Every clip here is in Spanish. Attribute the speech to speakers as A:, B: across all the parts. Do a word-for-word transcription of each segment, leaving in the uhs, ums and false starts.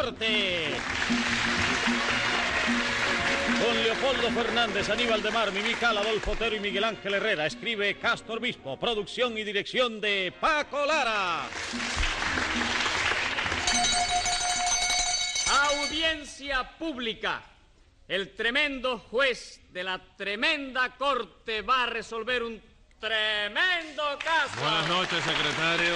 A: Corte. Con Leopoldo Fernández, Aníbal de Mar, Mimical, Adolfo Otero y Miguel Ángel Herrera. Escribe Castro Obispo. Producción y dirección de Paco Lara.
B: Audiencia pública. El tremendo juez de la tremenda corte va a resolver un tremendo caso.
C: Buenas noches, secretario.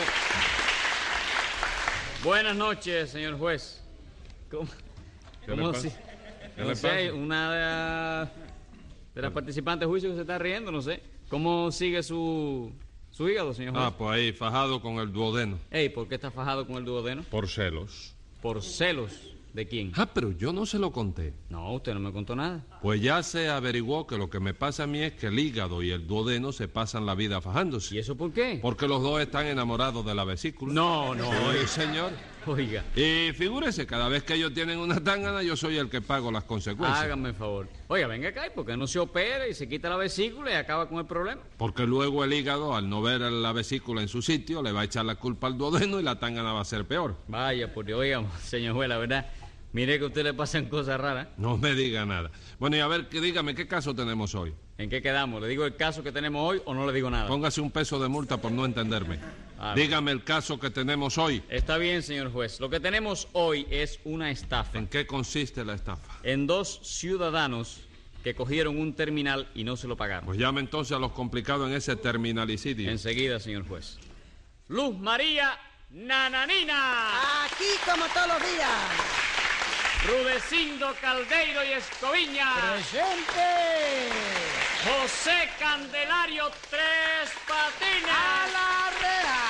B: Buenas noches, señor juez. ¿Cómo,
C: ¿Qué
B: cómo
C: le pasa?
B: si,
C: ¿Qué
B: no
C: le
B: sé,
C: pasa?
B: una de, de las participantes de juicio que se está riendo, no sé. ¿Cómo sigue su, su hígado, señor juez?
C: Ah, pues ahí, fajado con el duodeno.
B: Ey, ¿por qué está fajado con el duodeno?
C: Por celos.
B: ¿Por celos de quién?
C: Ah, pero yo no se lo conté.
B: No, usted no me contó nada.
C: Pues ya se averiguó que lo que me pasa a mí es que el hígado y el duodeno se pasan la vida fajándose.
B: ¿Y eso por qué?
C: Porque los dos están enamorados de la vesícula.
B: No, no,
C: Sí,
B: oiga.
C: señor.
B: Oiga,
C: Y figúrese, cada vez que ellos tienen una tangana, yo soy el que pago las consecuencias.
B: hágame el favor. Oiga, venga acá, ¿y por qué no se opera y se quita la vesícula y acaba con el problema?
C: Porque luego el hígado, al no ver la vesícula en su sitio, le va a echar la culpa al duodeno y la tangana va a ser peor.
B: Vaya, por Dios, oiga, señor juez, la verdad, mire que a usted le pasan cosas raras.
C: No me diga nada. Bueno, y a ver, que dígame, ¿qué caso tenemos hoy?
B: ¿En qué quedamos? ¿Le digo el caso que tenemos hoy o no le digo nada?
C: Póngase un peso de multa por no entenderme.
B: Ah,
C: Dígame el caso que tenemos hoy.
B: Está bien, señor juez. Lo que tenemos hoy es una estafa
C: ¿En qué consiste la estafa?
B: en dos ciudadanos que cogieron un terminal y no se lo pagaron.
C: Pues llame entonces a los complicados en ese terminalicidio.
B: Enseguida, señor juez. Luz María Nananina.
D: Aquí como todos los días.
B: Rudecindo Caldeiro y Escoviña.
D: ¡Presente!
B: José Candelario Tres Patines.
D: ¡A la reja!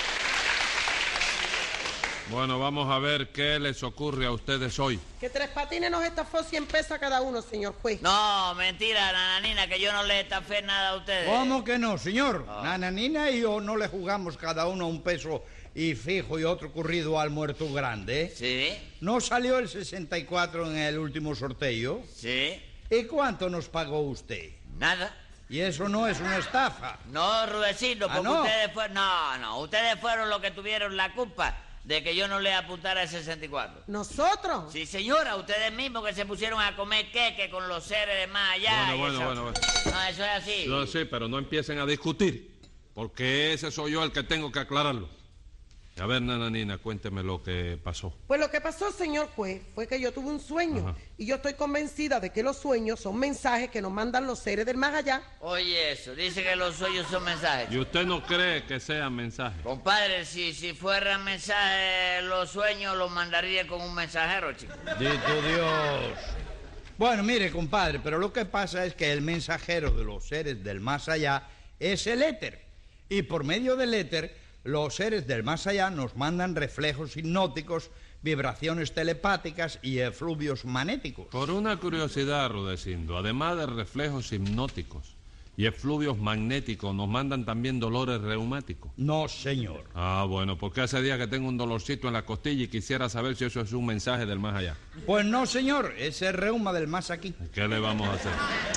C: Bueno, vamos a ver qué les ocurre a ustedes hoy.
D: Que Tres Patines nos estafó cien pesos a cada uno, señor juez.
E: No, mentira, Nananina, que yo no le estafé nada a ustedes.
F: ¿Cómo que no, señor? Nananina y yo no le jugamos cada uno un peso y fijo y otro corrido al muerto grande, ¿eh?
E: Sí,
F: ¿No salió el sesenta y cuatro en el último sorteo?
E: sí,
F: ¿Y cuánto nos pagó usted?
E: nada.
F: Y eso no es una estafa.
E: No, Rudecindo,
F: Ah,
E: porque
F: ¿no?
E: ustedes fueron... No, no, ustedes fueron los que tuvieron la culpa de que yo no le apuntara el sesenta y cuatro.
D: ¿Nosotros?
E: Sí, señora, ustedes mismos que se pusieron a comer queque con los seres de más allá.
C: Bueno,
E: y
C: bueno,
E: esa-
C: bueno, bueno.
E: No, eso es así.
C: No, sí, pero no empiecen a discutir, porque ese soy yo el que tengo que aclararlo. A ver, Nananina, cuénteme lo que pasó.
D: Pues lo que pasó, señor juez, fue que yo tuve un sueño.
C: Ajá.
D: Y yo estoy convencida de que los sueños son mensajes que nos mandan los seres del más allá.
E: Oye, eso, dice que los suyos son mensajes.
C: ¿Y usted no cree que sean mensajes?
E: Compadre, si, si fueran mensajes, los sueños los mandaría con un mensajero, chico.
F: Dito Dios. Bueno, mire, compadre, pero lo que pasa es que el mensajero de los seres del más allá es el éter. Y por medio del éter, los seres del más allá nos mandan reflejos hipnóticos, vibraciones telepáticas y efluvios magnéticos.
C: Por una curiosidad, Rudecindo, además de reflejos hipnóticos y efluvios magnéticos, nos mandan también dolores reumáticos.
F: No, señor.
C: Ah, bueno, porque hace días que tengo un dolorcito en la costilla y quisiera saber si eso es un mensaje del más allá.
F: Pues no, señor, ese es reuma del más aquí.
C: ¿Qué le vamos a hacer?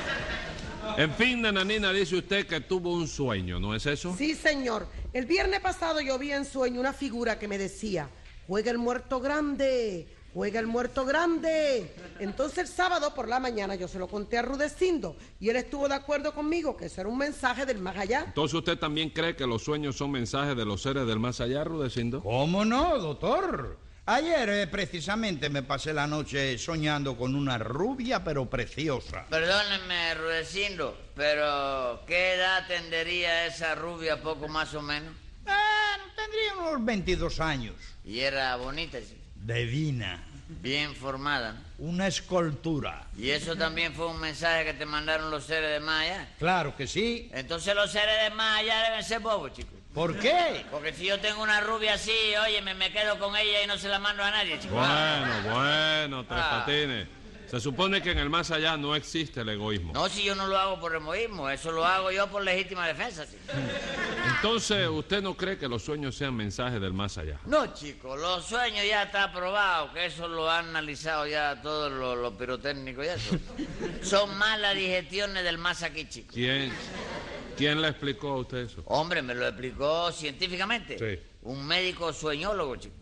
C: En fin, Nananina, dice usted que tuvo un sueño, ¿no es eso?
D: Sí, señor. El viernes pasado yo vi en sueño una figura que me decía, juega el muerto grande, juega el muerto grande. Entonces el sábado por la mañana yo se lo conté a Rudecindo y él estuvo de acuerdo conmigo que eso era un mensaje del más allá.
C: Entonces usted también cree que los sueños son mensajes de los seres del más allá, Rudecindo.
F: ¿Cómo no, doctor? Ayer eh, precisamente me pasé la noche soñando con una rubia pero preciosa.
E: Perdónenme, Rudecindo, pero ¿qué edad tendría esa rubia, poco más o menos?
F: Ah, tendría unos veintidós años.
E: Y era bonita, sí,
F: Divina.
E: bien formada, ¿no?
F: Una escultura.
E: Y eso también fue un mensaje que te mandaron los seres de más allá.
F: Claro que sí.
E: Entonces los seres de más allá deben ser bobos, chicos.
F: ¿Por qué?
E: Porque si yo tengo una rubia así, oye, me, me quedo con ella y no se la mando a nadie, chicos.
C: Bueno, bueno, Tres
E: Ah.
C: Patines. Se supone que en el más allá no existe el egoísmo.
E: No, si yo no lo hago por egoísmo, eso lo hago yo por legítima defensa, chico.
C: Entonces, ¿usted no cree que los sueños sean mensajes del más allá?
E: No, chicos, los sueños ya está probado, que eso lo han analizado ya todos los, los pirotécnicos y eso. Son malas digestiones del más aquí, chicos.
C: ¿Quién, quién le explicó a usted eso?
E: Hombre, me lo explicó científicamente.
C: Sí.
E: Un médico sueñólogo, chico.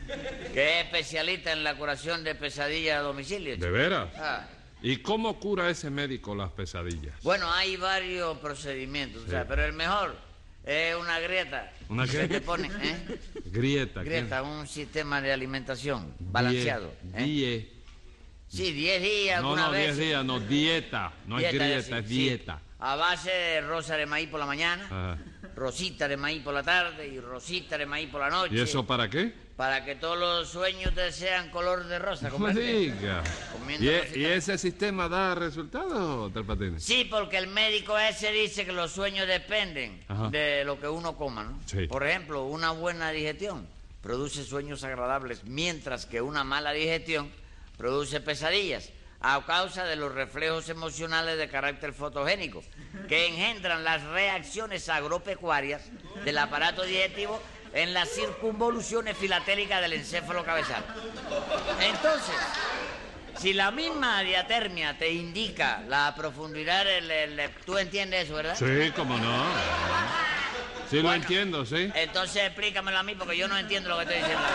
E: que es especialista en la curación de pesadillas a domicilio, chico.
C: ¿De veras?
E: Ah.
C: ¿Y cómo cura ese médico las pesadillas?
E: Bueno, hay varios procedimientos,
C: Sí.
E: o sea, pero el mejor es una grieta.
C: ¿Una
E: que
C: qué?
E: te pone, ¿eh?
C: Grieta. ¿qué?
E: Grieta, un sistema de alimentación balanceado.
C: Die-
E: ¿eh?
C: die-
E: Sí, diez días,
C: No,
E: alguna
C: no,
E: vez.
C: diez días, no, dieta. No es
E: Dieta,
C: grieta,
E: sí,
C: es
E: sí.
C: dieta.
E: A base de rosa de maíz por la mañana,
C: Ajá.
E: rosita de maíz por la tarde y rosita de maíz por la noche.
C: ¿Y eso para qué?
E: Para que todos los sueños te sean color de rosa.
C: No me
E: ¿comprende?
C: diga.
E: Comiendo
C: ¿Y, e-
E: rosita.
C: y ese sistema da resultados, Tres Patines?
E: Sí, porque el médico ese dice que los sueños dependen
C: Ajá.
E: de lo que uno coma, ¿no?
C: Sí.
E: Por ejemplo, una buena digestión produce sueños agradables, mientras que una mala digestión produce pesadillas a causa de los reflejos emocionales de carácter fotogénico que engendran las reacciones agropecuarias del aparato digestivo en las circunvoluciones filatélicas del encéfalo cabezal. Entonces, si la misma diatermia te indica la profundidad del... del- ¿Tú entiendes eso, verdad?
C: Sí, cómo no. Sí, lo
E: Bueno.
C: entiendo, sí.
E: Entonces explícamelo a mí porque yo no entiendo lo que estoy diciendo.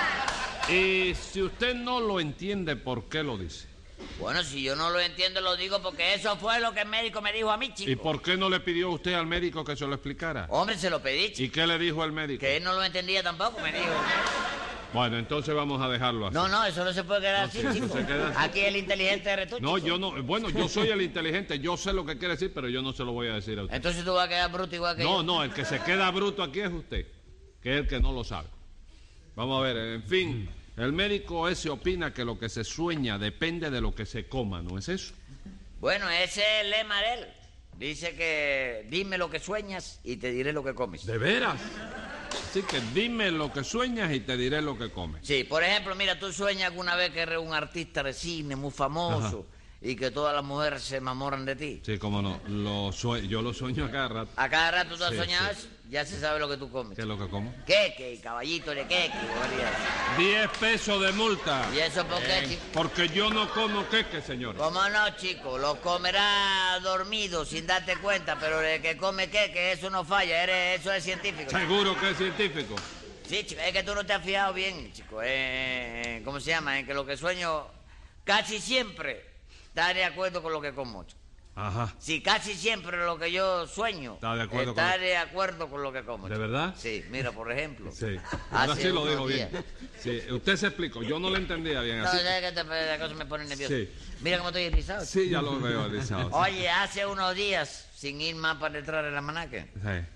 C: Y si usted no lo entiende, ¿por qué lo dice?
E: Bueno, si yo no lo entiendo, lo digo porque eso fue lo que el médico me dijo a mí, chico.
C: ¿Y por qué no le pidió usted al médico que se lo explicara?
E: Hombre, se lo pedí,
C: ¿Y
E: chico.
C: qué le dijo el médico?
E: Que él no lo entendía tampoco, me dijo.
C: Bueno, entonces vamos a dejarlo así.
E: No, no, eso no se puede quedar
C: No,
E: así,
C: sí, eso
E: chico.
C: se queda así.
E: Aquí el inteligente eres tú,
C: No,
E: chico.
C: yo no. Bueno, yo soy el inteligente, yo sé lo que quiere decir, pero yo no se lo voy a decir a usted.
E: Entonces tú vas a quedar bruto igual que
C: No,
E: yo.
C: no, el que se queda bruto aquí es usted, que es el que no lo sabe. Vamos a ver, en fin, el médico ese opina que lo que se sueña depende de lo que se coma, ¿no es eso?
E: Bueno, ese es el lema de él. Dice que dime lo que sueñas y te diré lo que comes.
C: ¿De veras? Así que dime lo que sueñas y te diré lo que comes.
E: Sí, por ejemplo, mira, tú sueñas alguna vez que eres un artista de cine muy famoso y que todas las mujeres se enamoran de ti.
C: Sí, cómo no, lo sue- yo lo sueño a cada rato.
E: A cada rato tú has
C: Sí,
E: soñado
C: sí.
E: eso, ya se sabe lo que tú comes.
C: ¿Qué es lo que como?
E: Queque y caballito de queque, variedad.
C: Diez pesos de multa.
E: ¿Y eso por qué, chico?
C: Porque yo no como queque, señor.
E: ¿Cómo no, chico? Lo comerás dormido sin darte cuenta, pero el que come queque, eso no falla, eres, eso es científico. chico.
C: Seguro que es científico.
E: Sí, chico, es que tú no te has fijado bien, chico. Eh, ¿Cómo se llama? En que lo que sueño casi siempre está de acuerdo con lo que como, chico.
C: Ajá.
E: Sí, casi siempre lo que yo sueño
C: Está de acuerdo
E: está
C: con-
E: de acuerdo con lo que como.
C: ¿De
E: chico.
C: verdad?
E: Sí, mira, por ejemplo.
C: Sí. Ahora
E: hace
C: sí lo
E: unos
C: dijo bien.
E: días-
C: Sí, usted se explicó. Yo no lo entendía bien.
E: No,
C: Así.
E: ¿sabes qué? Te- La cosa me pone nervioso.
C: Sí.
E: Mira cómo estoy erizado. chico.
C: Sí, ya lo veo, Elisao.
E: Oye, hace unos días, sin ir más para detrás del almanaque.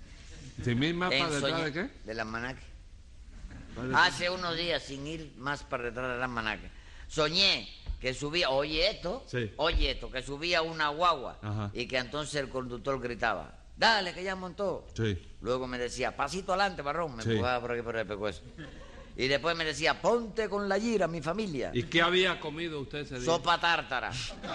C: Sí. ¿Sin mil mapas
E: en
C: detrás
E: soñé-
C: de qué?
E: Del almanaque.
C: ¿Cuál es?
E: Hace unos días, sin ir más para detrás del almanaque, soñé que subía, oye esto,
C: Sí.
E: oye esto, que subía una guagua
C: Ajá.
E: y que entonces el conductor gritaba, dale, que ya montó.
C: Sí.
E: Luego me decía, pasito adelante, barrón, me
C: Sí.
E: empujaba por aquí por el pescuezo. Y después me decía, ponte con la gira, mi familia.
C: ¿Y qué había comido usted ese día?
E: Sopa tártara.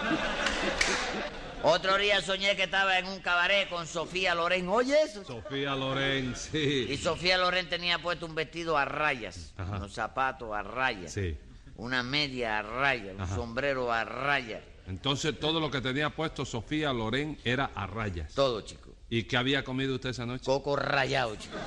E: Otro día soñé que estaba en un cabaret con Sofía Loren. Oye eso.
C: Sofía Loren,
E: Y
C: sí.
E: Sofía Loren tenía puesto un vestido a rayas,
C: Ajá.
E: unos zapatos a rayas,
C: Sí.
E: una media a rayas, un
C: Ajá.
E: sombrero a rayas.
C: Entonces todo lo que tenía puesto Sofía Loren era a rayas.
E: Todo, chico.
C: ¿Y qué había comido usted esa noche?
E: Coco rayado, chico.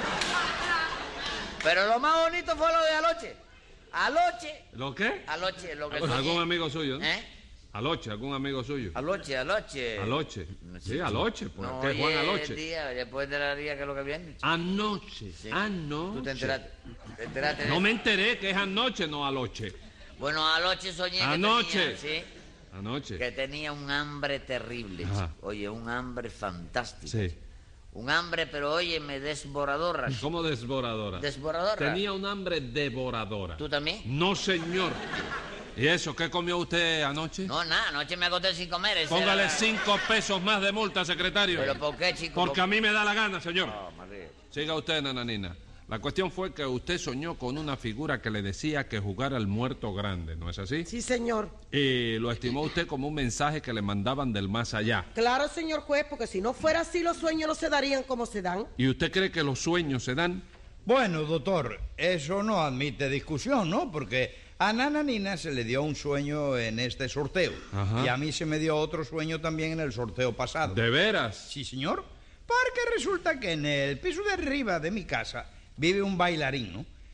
E: Pero lo más bonito fue lo de anoche. Anoche,
C: ¿Lo qué?
E: anoche, lo que soñé.
C: ¿Algún amigo suyo? ¿no?
E: ¿Eh?
C: Aloche, algún amigo suyo.
E: Anoche, anoche.
C: Aloche. Sí, Aloche, pues.
E: No,
C: ¿Qué es Juan
E: oye,
C: Aloche?
E: el día, después de la día que es lo que viene. chico.
C: Anoche.
E: Sí.
C: Anoche.
E: ¿Tú te enteraste? ¿Te enteraste de
C: No
E: eso?
C: me enteré que es anoche, no Aloche.
E: Bueno, anoche soñé que
C: Anoche.
E: tenía, ¿sí?
C: Anoche.
E: que tenía un hambre terrible.
C: Ajá.
E: chico. Oye, un hambre fantástico.
C: Sí.
E: Un hambre, pero óyeme, desboradora. chico.
C: ¿Cómo desboradora?
E: Desboradora.
C: Tenía un hambre devoradora.
E: ¿Tú también?
C: No, señor. ¿Y eso? ¿Qué comió usted anoche?
E: No, nada, anoche me acosté sin comer. esa
C: Póngale
E: era la-
C: cinco pesos más de multa, secretario.
E: ¿Pero por qué, chico?
C: Porque a mí me da la gana, señor.
E: No, María.
C: Siga usted, nananina. La cuestión fue que usted soñó con una figura que le decía que jugara al muerto grande, ¿no es así?
D: Sí, señor.
C: Y lo estimó usted como un mensaje que le mandaban del más allá.
D: Claro, señor juez, porque si no fuera así, los sueños no se darían como se dan.
C: ¿Y usted cree que los sueños se dan?
F: Bueno, doctor, eso no admite discusión, ¿no? Porque a Nananina se le dio un sueño en este sorteo.
C: Ajá.
F: Y a mí se me dio otro sueño también en el sorteo pasado.
C: ¿De veras?
F: Sí, señor. Porque resulta que en el piso de arriba de mi casa vive un bailarín, ¿no?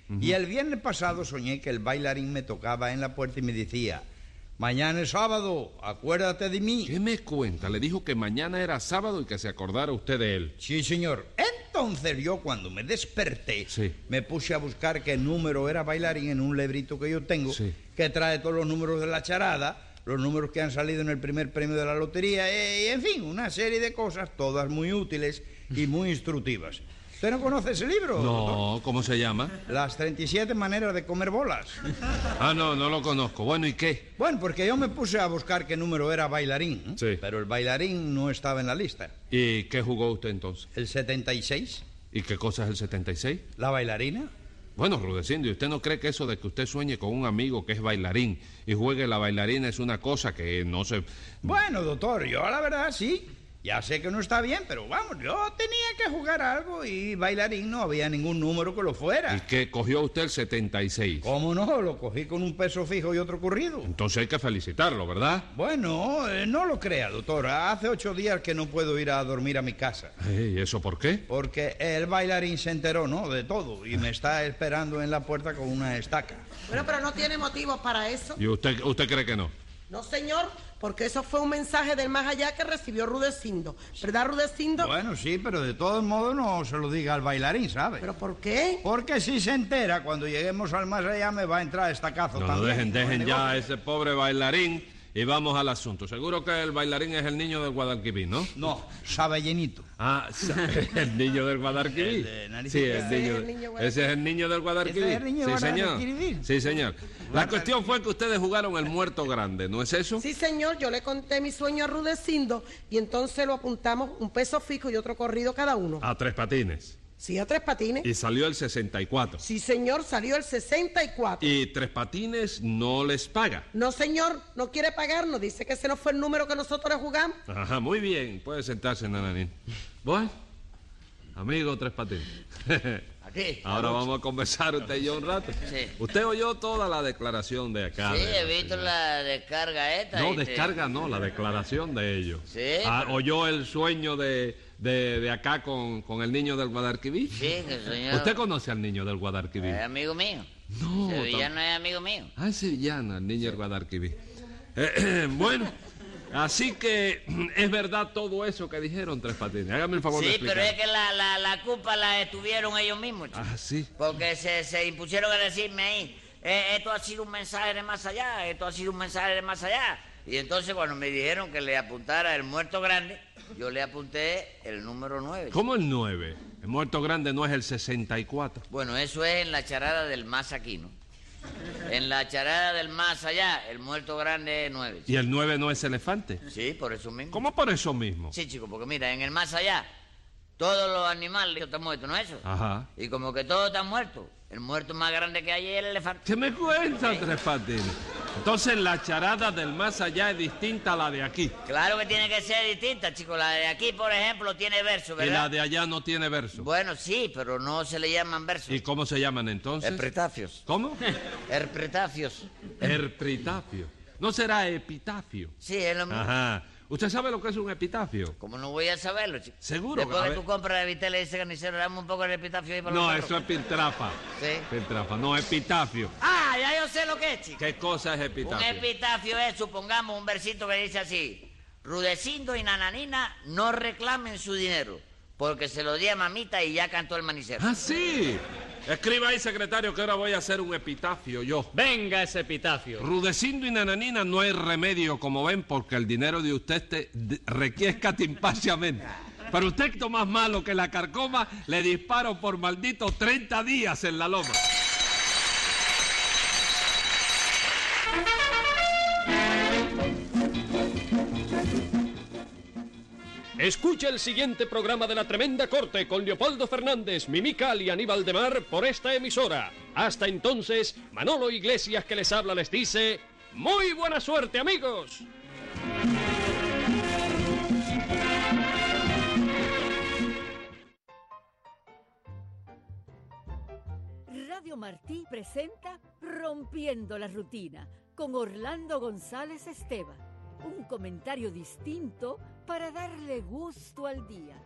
F: Uh-huh. Y el viernes pasado soñé que el bailarín me tocaba en la puerta y me decía: mañana es sábado, acuérdate de mí.
C: ¿Qué me cuenta? Le dijo que mañana era sábado y que se acordara usted de él.
F: Sí, señor. Entonces yo, cuando me desperté,
C: sí.
F: me puse a buscar qué número era bailarín en un librito que yo tengo,
C: sí.
F: que trae todos los números de la charada, los números que han salido en el primer premio de la lotería, y, en fin, una serie de cosas, todas muy útiles y muy instructivas. ¿Usted no conoce ese libro,
C: No,
F: doctor?
C: ¿cómo se llama?
F: Las treinta y siete maneras de comer bolas.
C: Ah, no, no lo conozco. Bueno, ¿y qué?
F: Bueno, porque yo me puse a buscar qué número era bailarín,
C: Sí.
F: pero el bailarín no estaba en la lista.
C: ¿Y qué jugó usted entonces?
F: ¿El setenta y seis?
C: ¿Y qué cosa es el setenta y seis?
F: ¿La bailarina?
C: Bueno, Rudecindo, ¿y usted no cree que eso de que usted sueñe con un amigo que es bailarín y juegue la bailarina es una cosa que no se...
F: Bueno, doctor, yo la verdad sí. Ya sé que no está bien, pero vamos, yo tenía que jugar algo y bailarín no había ningún número que lo fuera.
C: ¿Y qué cogió usted el setenta y seis?
F: ¿Cómo no? Lo cogí con un peso fijo y otro corrido.
C: Entonces hay que felicitarlo, ¿verdad?
F: Bueno, eh, no lo crea, doctor. Hace ocho días que no puedo ir a dormir a mi casa.
C: ¿Y eso por qué?
F: Porque el bailarín se enteró, ¿no?, de todo y me está esperando en la puerta con una estaca.
D: Bueno, pero no tiene motivos para eso.
C: ¿Y usted, usted cree que no?
D: No, señor, porque eso fue un mensaje del más allá que recibió Rudecindo. ¿Verdad, Rudecindo?
F: Bueno, sí, pero de todos modos no se lo diga al bailarín, ¿sabe?
D: ¿Pero por qué?
F: Porque si se entera, cuando lleguemos al más allá me va a entrar estacazo
C: No, no,
F: también.
C: dejen, dejen ya a
F: negocio.
C: ese pobre bailarín y vamos al asunto. Seguro que el bailarín es el niño del Guadalquivir, ¿no?
F: No, sabe llenito.
C: Ah, el niño del Guadalquivir.
F: El de nariz
C: Sí,
F: chiquita.
C: el niño,
D: Ese es el niño Guadalquivir.
C: ese es el niño del Guadalquivir.
F: Ese es el niño
C: sí, señor.
F: Guadalquivir.
C: Sí, señor. La cuestión fue que ustedes jugaron el muerto grande, ¿no es eso?
D: Sí, señor, yo le conté mi sueño a Rudecindo y entonces lo apuntamos un peso fijo y otro corrido cada uno.
C: A tres patines.
D: Sí, a Tres Patines.
C: Y salió el sesenta y cuatro.
D: Sí, señor, salió el sesenta y cuatro.
C: Y tres patines no les paga.
D: No, señor, no quiere pagarnos. Dice que ese no fue el número que nosotros le jugamos.
C: Ajá, muy bien. Puede sentarse, Nananín. Bueno, amigo tres patines.
E: Aquí.
C: Ahora vamos a conversar usted y yo un rato.
E: Sí.
C: Usted oyó toda la declaración de acá.
E: Sí,
C: de
E: he visto
C: señora.
E: la descarga esta.
C: No,
E: y te-
C: descarga no, la declaración de ellos.
E: Sí,
C: Ah,
E: pero-
C: ¿oyó el sueño de, de, de acá con, con el niño del Guadalquivir?
E: Sí, que señor.
C: ¿Usted conoce al niño del Guadalquivir?
E: Es amigo mío.
C: No.
E: Sevillano es amigo mío.
C: Ah, es sevillana, el niño del Guadalquivir. Eh, eh, bueno, así que es verdad todo eso que dijeron Tres Patines. Hágame el favor de
E: Sí,
C: explicar.
E: pero es que la, la, la culpa la estuvieron ellos mismos, chico.
C: Ah, sí.
E: Porque se, se impusieron a decirme ahí, eh, esto ha sido un mensaje de más allá, esto ha sido un mensaje de más allá. Y entonces cuando me dijeron que le apuntara el muerto grande, yo le apunté el número nueve. chico.
C: ¿Cómo el nueve? El muerto grande no es el sesenta y cuatro.
E: Bueno, eso es en la charada del más aquí, ¿no? En la charada del más allá, el muerto grande es nueve.
C: ¿Y el nueve no es elefante?
E: Sí, por eso mismo.
C: ¿Cómo por eso mismo?
E: Sí, chico, porque mira, en el más allá, todos los animales están muertos, ¿no es eso?
C: Ajá.
E: Y como que todos están muertos, el muerto más grande que hay es el elefante.
C: ¿Qué me cuenta, Tres Patines? Entonces la charada del más allá es distinta a la de aquí.
E: Claro que tiene que ser distinta, chico. La de aquí, por ejemplo, tiene verso,
C: Y
E: ¿verdad?
C: la de allá no tiene verso.
E: Bueno, sí, pero no se le llaman versos.
C: ¿Y cómo se llaman entonces?
E: Herpretafios.
C: ¿Cómo?
E: Herpretafios.
C: Herpritafio. ¿No será epitafio?
E: Sí, es lo mismo.
C: Ajá. ¿Usted sabe lo que es un epitafio?
E: ¿Cómo no voy a saberlo, chico?
C: Seguro.
E: Después
C: a
E: que
C: ver.
E: tú compras de Vitel y dice carnicero, dame un poco de epitafio ahí para
C: No,
E: los
C: eso
E: perros.
C: es piltrafa.
E: Sí.
C: Piltrafa, no, epitafio.
E: Ah, ya yo sé lo que es, chico.
C: ¿Qué cosa es
E: Un
C: epitafio?
E: epitafio es, supongamos, un versito que dice así: Rudecindo y Nananina no reclamen su dinero, porque se lo di a mamita y ya cantó el manicero.
C: Ah, sí. Escriba ahí, secretario, que ahora voy a hacer un epitafio yo.
B: Venga ese epitafio.
C: Rudecindo y Nananina no hay remedio, como ven, porque el dinero de usted te de- requiesca timpaciamente. Pero usted, que más malo que la carcoma, le disparo por maldito treinta días en la loma.
A: Escucha el siguiente programa de La Tremenda Corte con Leopoldo Fernández, Mimical y Aníbal de Mar por esta emisora. Hasta entonces, Manolo Iglesias que les habla les dice, ¡muy buena suerte, amigos!
G: Radio Martí presenta Rompiendo la Rutina con Orlando González Esteban. Un comentario distinto para darle gusto al día.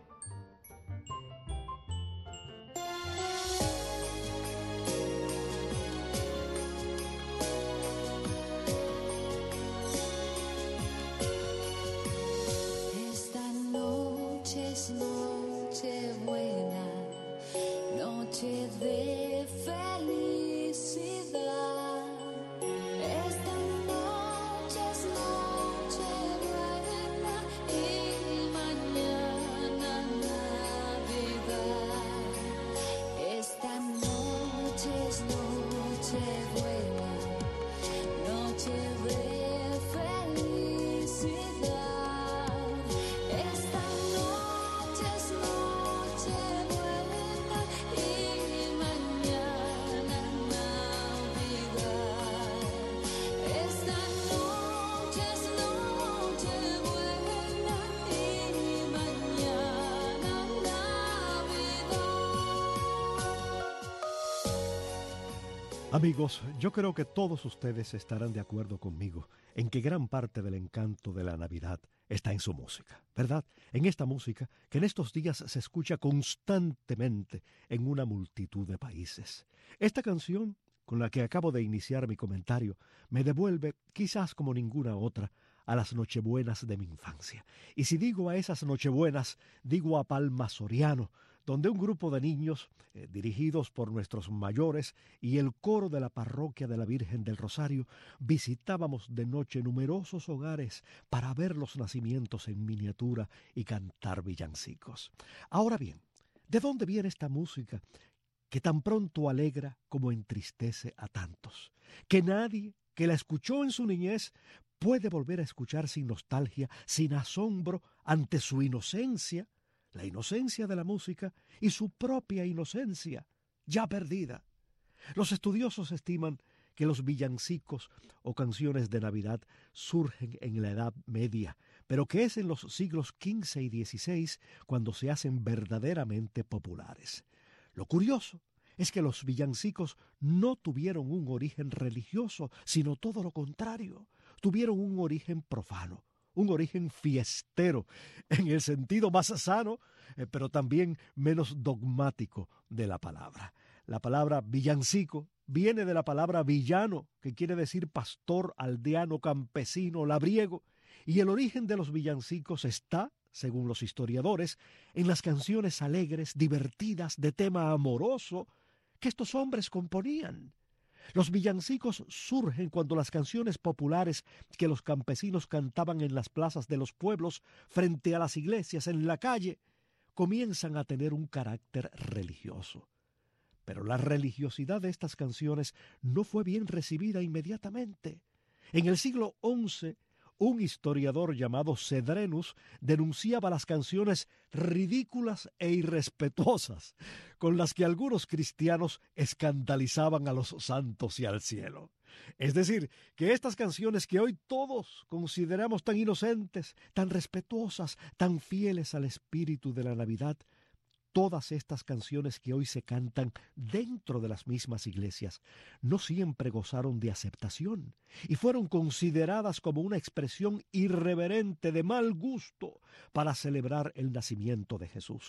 H: Amigos, yo creo que todos ustedes estarán de acuerdo conmigo en que gran parte del encanto de la Navidad está en su música, ¿verdad? En esta música que en estos días se escucha constantemente en una multitud de países. Esta canción, con la que acabo de iniciar mi comentario, me devuelve, quizás como ninguna otra, a las nochebuenas de mi infancia. Y si digo a esas nochebuenas, digo a Palma Soriano, donde un grupo de niños, eh, dirigidos por nuestros mayores y el coro de la parroquia de la Virgen del Rosario, visitábamos de noche numerosos hogares para ver los nacimientos en miniatura y cantar villancicos. Ahora bien, ¿de dónde viene esta música que tan pronto alegra como entristece a tantos? Que nadie que la escuchó en su niñez puede volver a escuchar sin nostalgia, sin asombro ante su inocencia, la inocencia de la música y su propia inocencia, ya perdida. Los estudiosos estiman que los villancicos o canciones de Navidad surgen en la Edad Media, pero que es en los siglos quince y dieciséis cuando se hacen verdaderamente populares. Lo curioso es que los villancicos no tuvieron un origen religioso, sino todo lo contrario, tuvieron un origen profano. Un origen fiestero, en el sentido más sano, eh, pero también menos dogmático de la palabra. La palabra villancico viene de la palabra villano, que quiere decir pastor, aldeano, campesino, labriego, y el origen de los villancicos está, según los historiadores, en las canciones alegres, divertidas, de tema amoroso, que estos hombres componían. Los villancicos surgen cuando las canciones populares que los campesinos cantaban en las plazas de los pueblos, frente a las iglesias, en la calle, comienzan a tener un carácter religioso. Pero la religiosidad de estas canciones no fue bien recibida inmediatamente. En el siglo once, un historiador llamado Cedrenus denunciaba las canciones ridículas e irrespetuosas con las que algunos cristianos escandalizaban a los santos y al cielo. Es decir, que estas canciones que hoy todos consideramos tan inocentes, tan respetuosas, tan fieles al espíritu de la Navidad, todas estas canciones que hoy se cantan dentro de las mismas iglesias no siempre gozaron de aceptación y fueron consideradas como una expresión irreverente de mal gusto para celebrar el nacimiento de Jesús.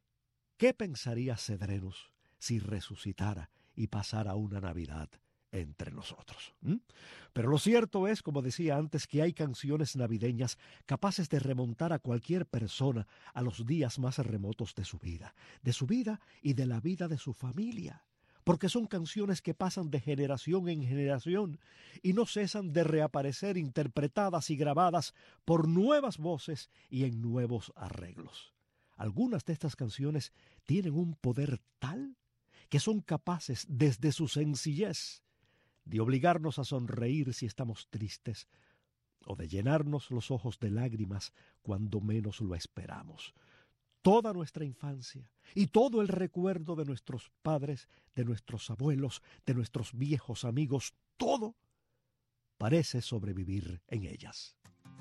H: ¿Qué pensaría Cedrenus si resucitara y pasara una Navidad entre nosotros? ¿Mm? Pero lo cierto es, como decía antes, que hay canciones navideñas capaces de remontar a cualquier persona a los días más remotos de su vida, de su vida y de la vida de su familia, porque son canciones que pasan de generación en generación y no cesan de reaparecer interpretadas y grabadas por nuevas voces y en nuevos arreglos. Algunas de estas canciones tienen un poder tal que son capaces, desde su sencillez, de obligarnos a sonreír si estamos tristes, o de llenarnos los ojos de lágrimas cuando menos lo esperamos. Toda nuestra infancia y todo el recuerdo de nuestros padres, de nuestros abuelos, de nuestros viejos amigos, todo parece sobrevivir en ellas.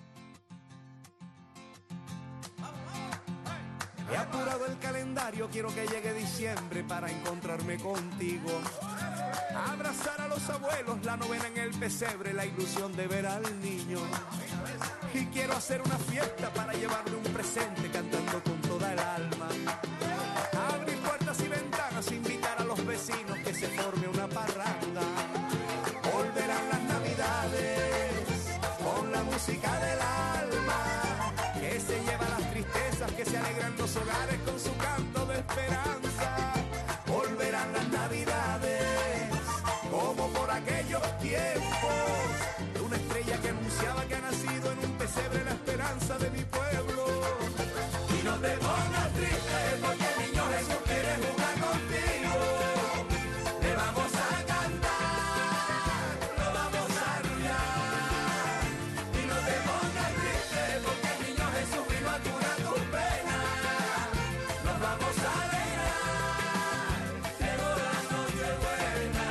I: He apurado el calendario, quiero que llegue diciembre para encontrarme contigo. Abrazar a los abuelos, la novena en el pesebre, la ilusión de ver al niño. Y quiero hacer una fiesta para llevarle un presente cantando con toda el alma. Abrir puertas y ventanas, invitar a los vecinos que se forme una parranda. Volverán las navidades con la música del alma, que se lleva las tristezas, que se alegran los hogares con su canto de esperanza. Volverán las navidades como por aquellos tiempos, de una estrella que anunciaba que ha nacido en un pesebre la esperanza de mi pueblo. Y no te pongas triste porque el niño Jesús quiere jugar contigo. Le vamos a cantar, lo vamos a arrullar. Y no te pongas triste porque el niño Jesús vino a curar tus penas. Nos vamos a alegrar, llegó la noche buena.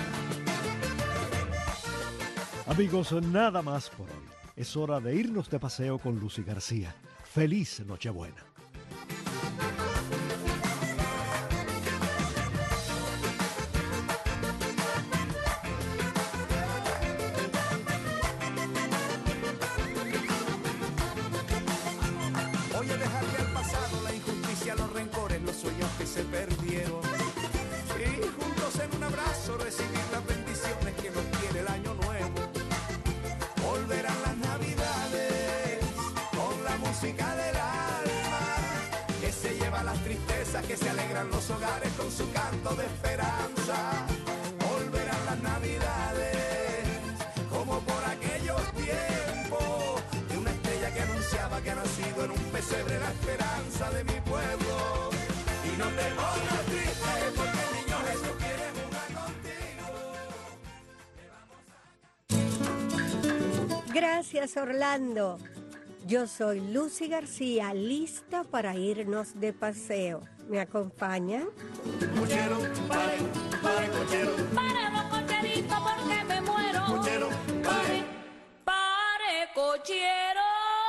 H: Amigos, nada más por hoy. Es hora de irnos de paseo con Lucy García. Feliz Nochebuena.
J: Gracias, Orlando. Yo soy Lucy García, lista para irnos de paseo. ¿Me acompañan?
I: Cochero, pare, pare, cochero.
K: Pare los cocheritos porque me muero.
I: Cochero, pare.
K: Pare, cochero.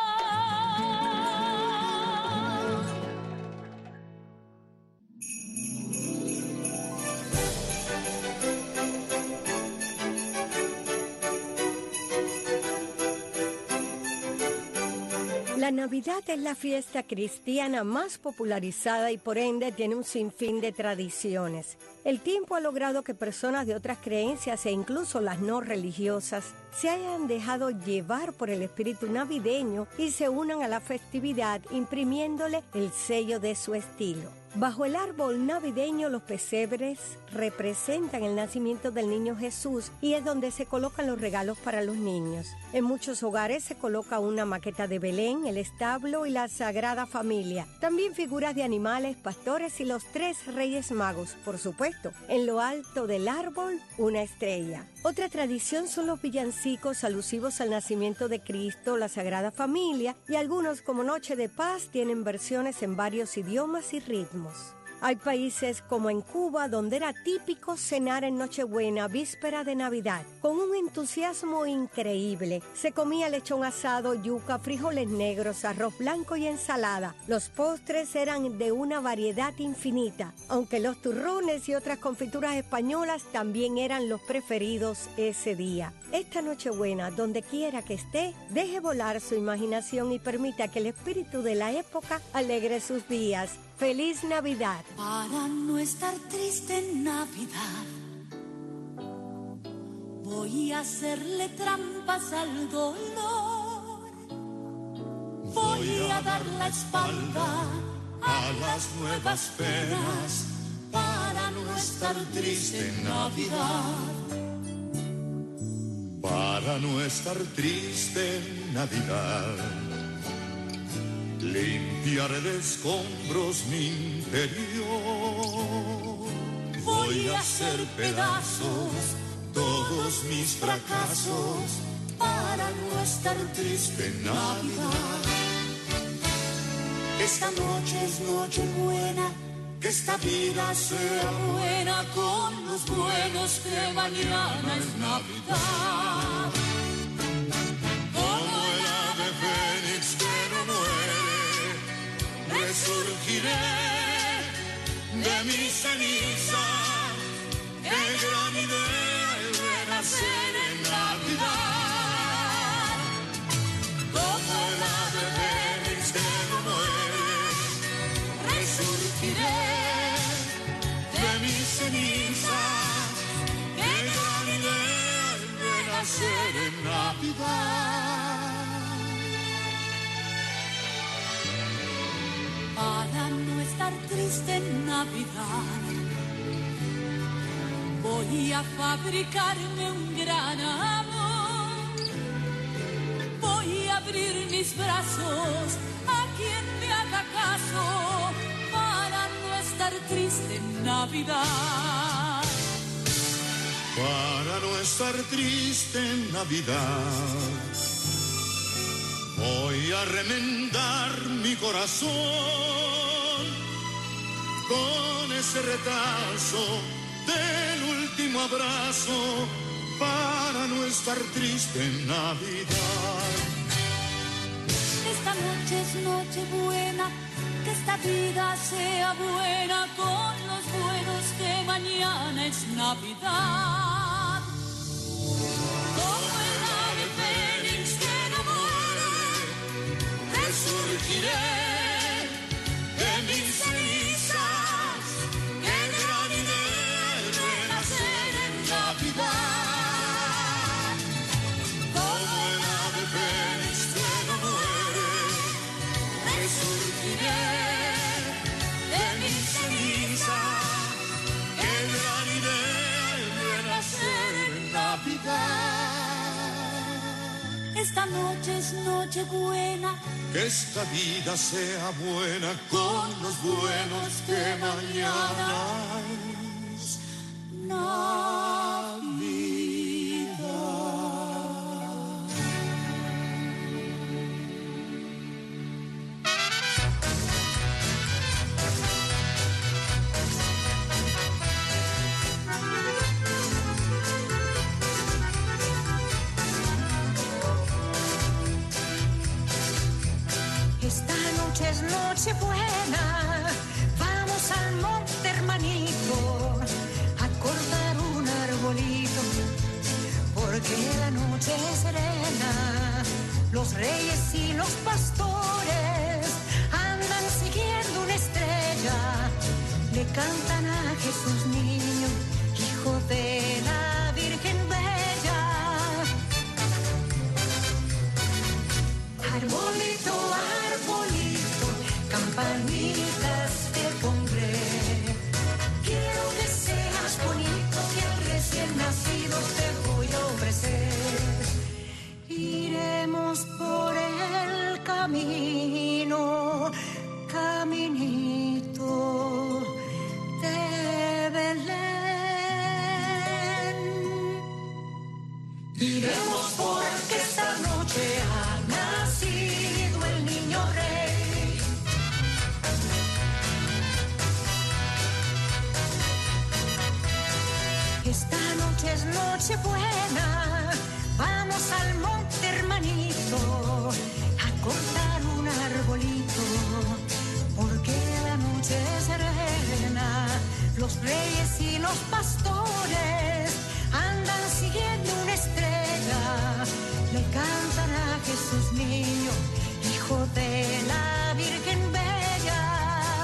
J: La Navidad es la fiesta cristiana más popularizada y por ende tiene un sinfín de tradiciones. El tiempo ha logrado que personas de otras creencias e incluso las no religiosas se hayan dejado llevar por el espíritu navideño y se unan a la festividad imprimiéndole el sello de su estilo. Bajo el árbol navideño los pesebres representan el nacimiento del niño Jesús y es donde se colocan los regalos para los niños. En muchos hogares se coloca una maqueta de Belén, el establo y la Sagrada Familia. También figuras de animales, pastores y los tres reyes magos, por supuesto. En lo alto del árbol, una estrella. Otra tradición son los villancicos alusivos al nacimiento de Cristo, la Sagrada Familia y algunos como Noche de Paz tienen versiones en varios idiomas y ritmos. Hay países como en Cuba donde era típico cenar en Nochebuena, víspera de Navidad, con un entusiasmo increíble. Se comía lechón asado, yuca, frijoles negros, arroz blanco y ensalada. Los postres eran de una variedad infinita, aunque los turrones y otras confituras españolas también eran los preferidos ese día. Esta Nochebuena, donde quiera que esté, deje volar su imaginación y permita que el espíritu de la época alegre sus días. ¡Feliz Navidad!
K: Para no estar triste en Navidad, voy a hacerle trampas al dolor. Voy a dar la espalda a las nuevas penas para no estar triste en Navidad.
L: Para no estar triste en Navidad, limpiaré de escombros mi interior. Voy a hacer pedazos todos mis fracasos para no estar triste en Navidad.
K: Esta noche es noche buena, que esta vida sea buena con los buenos, que mañana es Navidad.
L: Como el ave fénix que no muere, resurgiré de mis cenizas. Qué gran idea es renacer en Navidad.
K: Como el ave fénix que no muere, resurgiré
L: de mis cenizas. Qué gran idea es renacer en Navidad.
K: Para no estar triste en Navidad, voy a fabricarme un gran amor. Voy a abrir mis brazos a quien me haga caso para no estar triste en Navidad.
L: Para no estar triste en Navidad, voy a remendar mi corazón con ese retazo del último abrazo para no estar triste en Navidad.
K: Esta noche es noche buena, que esta vida sea buena con los buenos, que mañana es Navidad. Como el ave fénix que no muere,
L: resurgiré de mis cenizas. Qué gran idea es renacer en Navidad. Como el ave fénix que no muere, resurgiré de mis cenizas. Qué gran idea es renacer en Navidad.
K: esta noche es noche buena,
L: que esta vida sea buena con los buenos, que mañana es Navidad.
M: noche es noche buena, vamos al monte, hermanito, a cortar un arbolito, porque la noche es serena. Los reyes y los pastores andan siguiendo una estrella, le cantan a Jesús niño, hijo de la Virgen Bella. Arbolito, arbolito, campanitas te pondré. Quiero que seas bonito, que al recién nacido te voy a ofrecer. Iremos por el camino, caminito de Belén. Iremos porque esta noche ha nacido el niño rey. Esta noche es noche buena, vamos al monte, hermanito, a cortar un arbolito, porque la noche es serena. Los reyes y los pastores andan siguiendo una estrella, le cantan a Jesús niño, hijo de la Virgen Bella.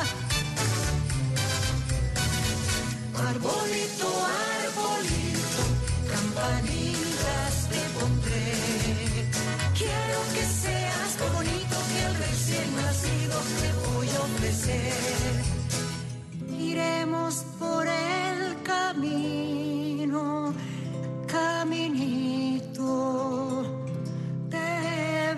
M: Arbolito, arbolito, campanitas te pondré. Quiero que seas bonito, que el recién nacido te voy a ofrecer. Iremos por el camino, caminito de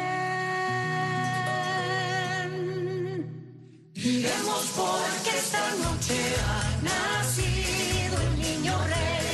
M: Belén. Iremos porque esta noche ha nacido el niño rey.